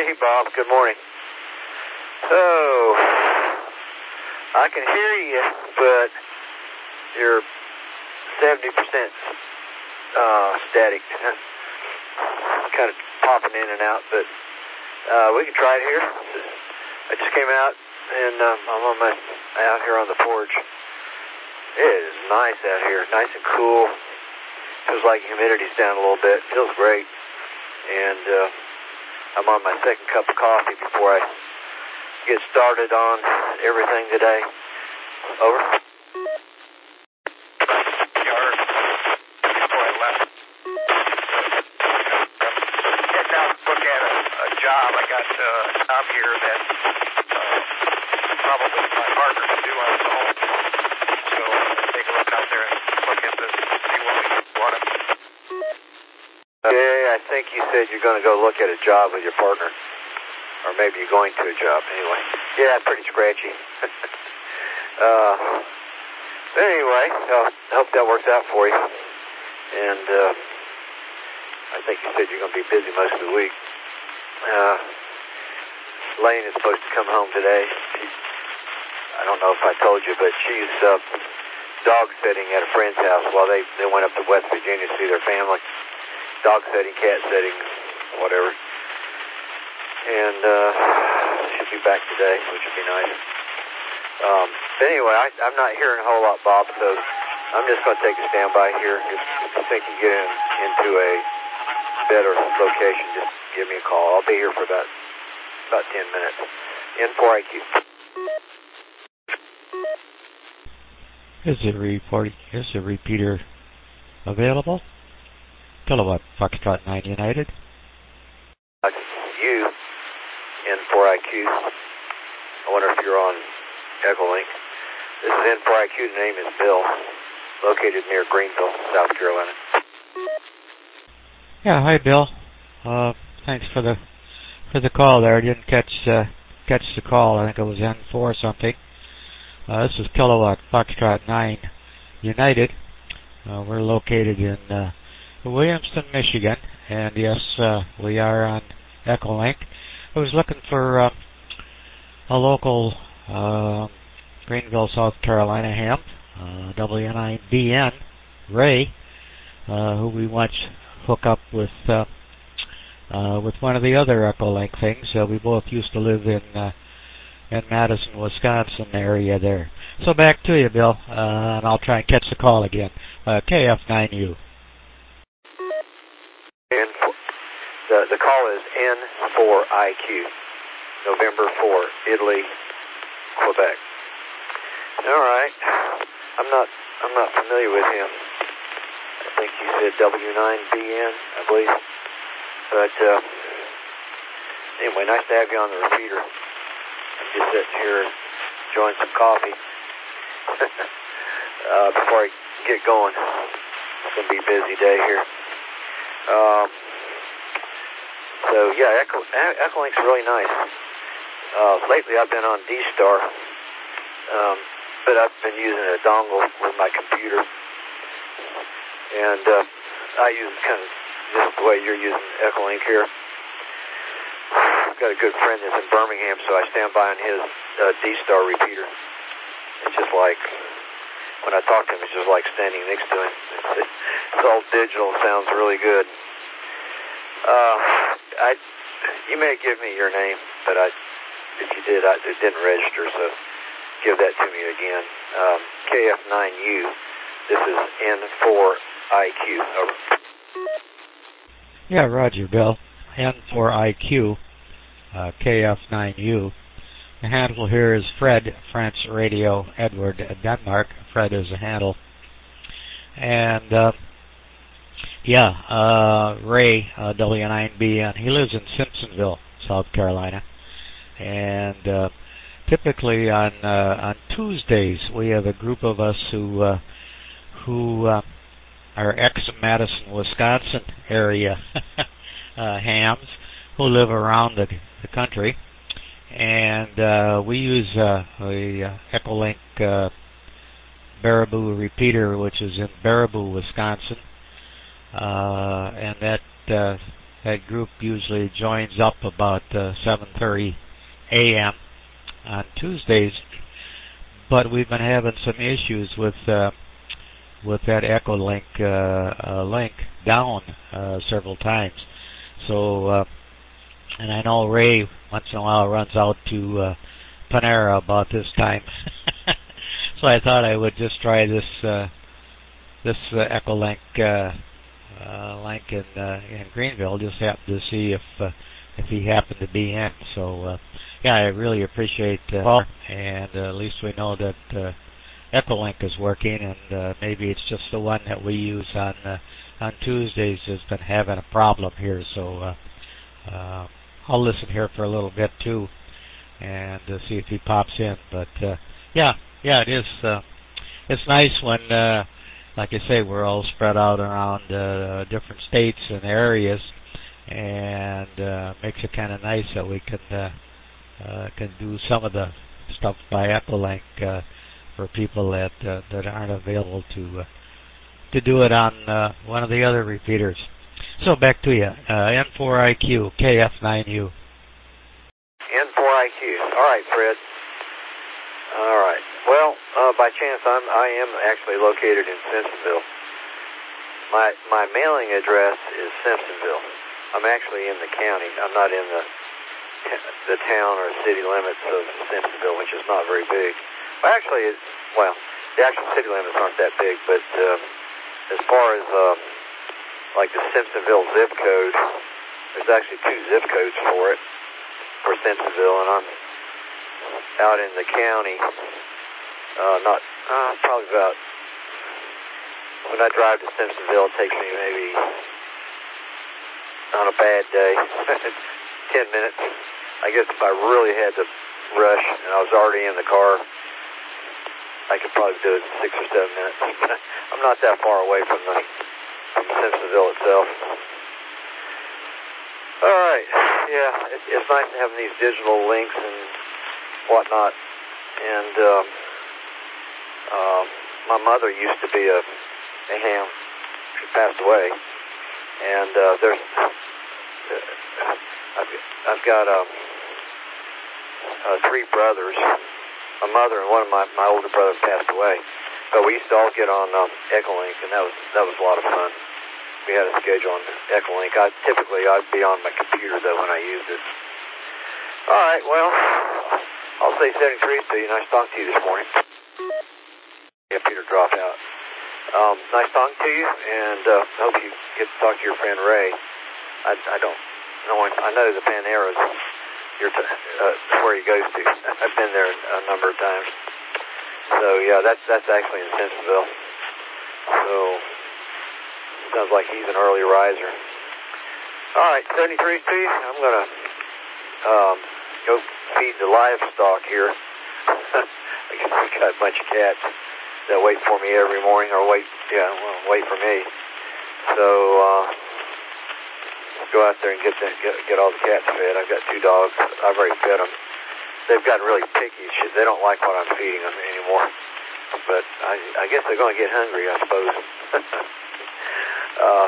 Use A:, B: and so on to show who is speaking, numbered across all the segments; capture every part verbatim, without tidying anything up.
A: Hey, Bob. Good morning. Oh, I can hear you, but you're seventy percent uh, static. Kind of popping in and out, but uh, we can try it here. I just came out, and um, I'm on my out here on the porch. It is nice out here, nice and cool. Feels like humidity's down a little bit. Feels great. And uh, I'm on my second cup of coffee before I get started on everything today. Over.
B: Yard. Before I left. Heading out to look at a, a job. I got uh, a job here that uh, probably my partner can do on his own. So I'm going to take a look out there and look at this, see what we want to.
A: Okay, I think you said you're going to go look at a job with your partner. Or maybe you're going to a job anyway. Yeah, pretty scratchy. uh, but anyway, uh, I hope that works out for you. And uh, I think you said you're going to be busy most of the week. Uh, Lane is supposed to come home today. She, I don't know if I told you, but she's uh, dog sitting at a friend's house while they, they went up to West Virginia to see their family. Dog sitting, cat sitting, whatever. And uh, she'll be back today, which would be nice. Um, but anyway, I, I'm not hearing a whole lot, Bob, so I'm just going to take a standby here. If, if you think you get in, into a better location, just give me a call. I'll be here for about about ten minutes. N four I Q.
C: Is the report? Is the repeater available? Kilowatt Foxtrot nine United.
A: You, N four I Q. I wonder if you're on Echolink. This is N four I Q. The name is Bill, located near Greenville, South Carolina.
C: Yeah, hi Bill. Uh, thanks for the for the call there. I didn't catch uh, catch the call. I think it was N four or something. Uh, this is Kilowatt Foxtrot nine United. Uh, we're located in uh, Williamston, Michigan, and yes, uh, we are on Echolink. I was looking for uh, a local uh, Greenville, South Carolina ham, uh, W nine B N, Ray, uh, who we once hook up with uh, uh, with one of the other Echolink things. Uh, we both used to live in uh, in Madison, Wisconsin area there. So back to you, Bill, uh, and I'll try and catch the call again. Uh, K F nine U.
A: N four, the, the call is N four I Q, November four, Italy, Quebec. All right, I'm not I'm not familiar with him. I think he said W nine B N, I believe. But uh, anyway, nice to have you on the repeater. I'm just sitting here enjoying some coffee uh, before I get going. It's gonna be a busy day here. Um, so yeah, Echo, Echolink's really nice. Uh, lately I've been on D-Star, um, but I've been using a dongle with my computer, and uh, I use kind of just the way you're using Echolink here. I've got a good friend that's in Birmingham, so I stand by on his uh, D-Star repeater. It's just like, when I talk to him, it's just like standing next to him. It's, it's all digital, sounds really good. Uh, I, you may give me your name, but I, if you did, I, it didn't register, so give that to me again. Um, K F nine U, this is N four I Q, over.
C: Yeah, roger, Bill. N four I Q, uh, K F nine U. The handle here is Fred, France Radio, Edward, Denmark. Fred is the handle. And, uh, yeah, uh, Ray, uh, W nine B N, he lives in Simpsonville, South Carolina. And uh, typically on uh, on Tuesdays, we have a group of us who, uh, who uh, are ex-Madison, Wisconsin area uh, hams who live around the, the country. And uh, we use uh, a uh, Echolink uh, Baraboo repeater, which is in Baraboo, Wisconsin, uh, and that uh, that group usually joins up about uh, seven thirty a.m. on Tuesdays, but we've been having some issues with uh, with that Echolink uh, uh, link down uh, several times. So, uh, and I know Ray once in a while runs out to uh, Panera about this time. So I thought I would just try this uh, this uh, Echolink uh, uh, link in uh, in Greenville. Just happened to see if uh, if he happened to be in. So uh, yeah, I really appreciate the uh, call, and uh, at least we know that uh, Echolink is working, and uh, maybe it's just the one that we use on uh, on Tuesdays has been having a problem here. So uh, uh, I'll listen here for a little bit too, and uh, see if he pops in. But uh, yeah. Yeah, it is. Uh, it's nice when, uh, like I say, we're all spread out around uh, different states and areas, and uh, makes it kind of nice that we can uh, uh, can do some of the stuff by Echolink uh, for people that uh, that aren't available to uh, to do it on uh, one of the other repeaters. So back to you, uh, N four I Q K F nine U.
A: N four I Q. All right, Fred. All right. Well, uh, by chance, I'm I am actually located in Simpsonville. My my mailing address is Simpsonville. I'm actually in the county. I'm not in the the town or city limits of Simpsonville, which is not very big. Well, actually, it's, well, the actual city limits aren't that big, but um, as far as uh, like the Simpsonville zip code, there's actually two zip codes for it for Simpsonville, and I'm out in the county, uh, not, uh, probably about, when I drive to Simpsonville, it takes me maybe, on a bad day, ten minutes. I guess if I really had to rush and I was already in the car, I could probably do it in six or seven minutes. I'm not that far away from the, from Simpsonville itself. All right, yeah, it, it's nice to have these digital links and whatnot, and um, uh, my mother used to be a, a ham. She passed away, and uh, there's uh, I've, I've got uh, uh, three brothers. My mother and one of my, my older brothers passed away, but we used to all get on um, Echolink, and that was that was a lot of fun. We had a schedule on Echolink. I typically I'd be on my computer though when I used it. All right, well, I'll say seventy-three to you. Nice talking to you this morning. Yeah, Peter dropped out. Um, nice talking to you, and uh, hope you get to talk to your friend Ray. I, I don't know. I know the Panera's your t- uh, where he goes to. I've been there a number of times. So yeah, that's that's actually in Simpsonville. So sounds like he's an early riser. All right, seventy-three to you. I'm gonna um, go feed the livestock here. I got a bunch of cats that wait for me every morning, or wait, yeah, well, wait for me. So uh, go out there and get, the, get get all the cats fed. I've got two dogs. I've already fed them. They've gotten really picky. They don't like what I'm feeding them anymore. But I, I guess they're going to get hungry, I suppose. uh,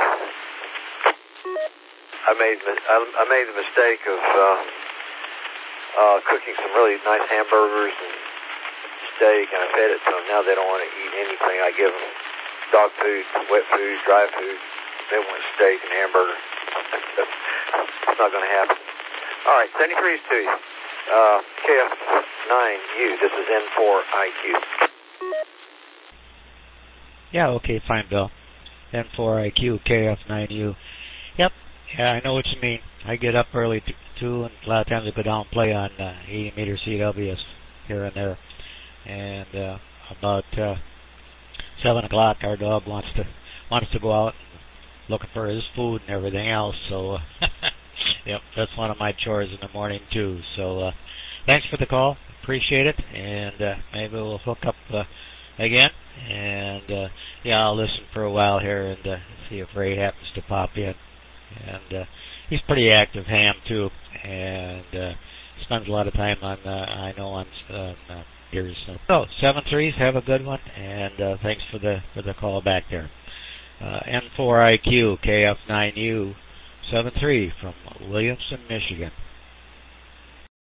A: I made I, I made the mistake of uh, uh, cooking some really nice hamburgers and steak, and I fed it to them. Now they don't want to eat anything. I give them dog food, wet food, dry food. They want steak and hamburger. It's not going to happen. All right, seventy-three is to you. Uh, K F nine U, this is N four I Q.
C: Yeah, okay, fine, Bill. N four I Q, K F nine U. Yep, yeah, I know what you mean. I get up early t- too, and a lot of times I go down and play on uh, eighty meter C Ws here and there. And uh, about uh, seven o'clock, our dog wants to wants to go out looking for his food and everything else. So, uh, yep, that's one of my chores in the morning too. So, uh, thanks for the call, appreciate it, and uh, maybe we'll hook up uh, again. And uh, yeah, I'll listen for a while here and uh, see if Ray happens to pop in. And uh, he's pretty active ham too, and uh, spends a lot of time on uh, I know on. on uh, So seven threes, have a good one, and uh, thanks for the for the call back there. Uh, N four I Q, K F nine U, seven three from Williamson, Michigan.